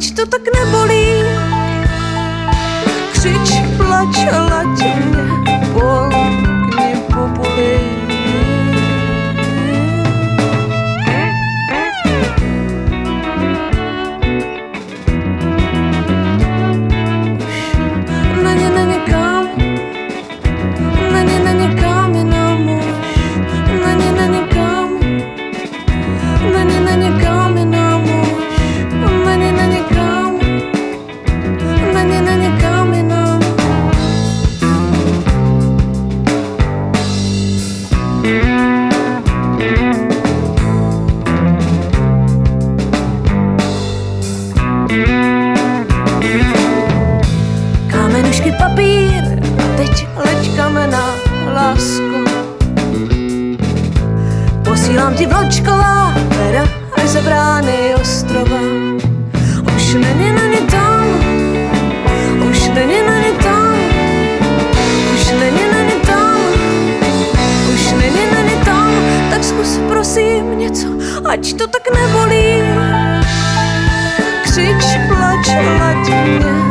ať to tak nebolí. Křič, plač, laď mě, polkni populí. Kamenušky, papír, teď leď kamená, lásko. Posílám ti vločková pera až za brány ostrova. Už není na ně tam, už není na ně tam, už není na ně tam, už není na ně tam. Tak zkus prosím něco, ať to tak nebolí. Křič, plač, laď mě,